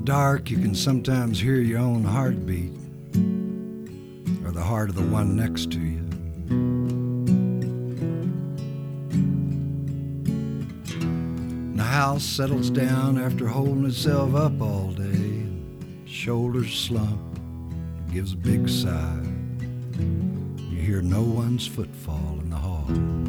dark, you can sometimes hear your own heartbeat, or the heart of the one next to you. And the house settles down after holding itself up all day. Shoulders slump, gives a big sigh. You hear no one's footfall in the hall.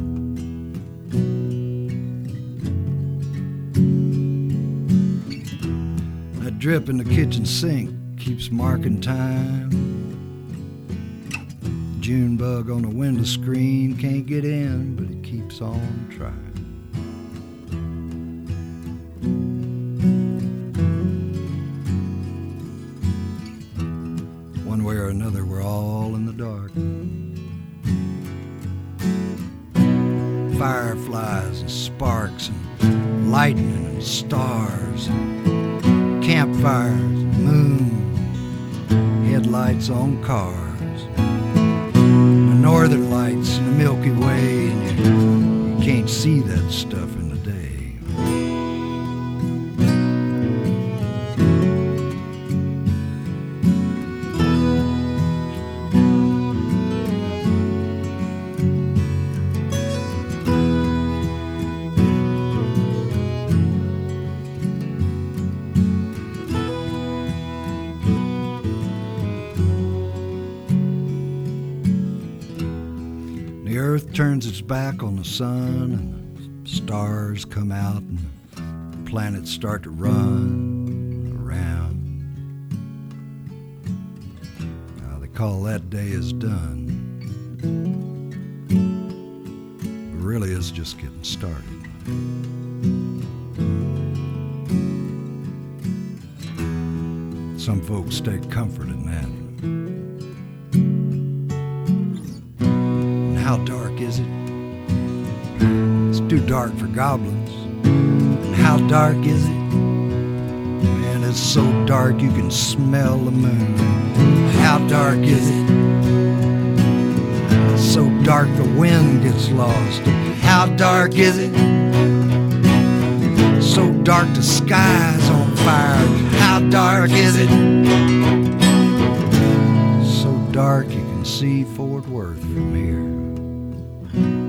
That drip in the kitchen sink keeps marking time. June bug on the window screen can't get in, but it keeps on trying. One way or another, we're all in the dark. Fireflies and sparks and lightning and stars, and campfires and moon, headlights on cars, the northern lights in the Milky Way, and you can't see that stuff in the day. The earth turns its back on the sun, and the stars come out, and the planets start to run around. Now they call that day is done. It really is just getting started. Some folks take comfort in that. How dark is it? It's too dark for goblins. And how dark is it? Man, it's so dark you can smell the moon. How dark is it? It's so dark the wind gets lost. How dark is it? So dark the sky's on fire. How dark is it? So dark you can see Fort Worth from here.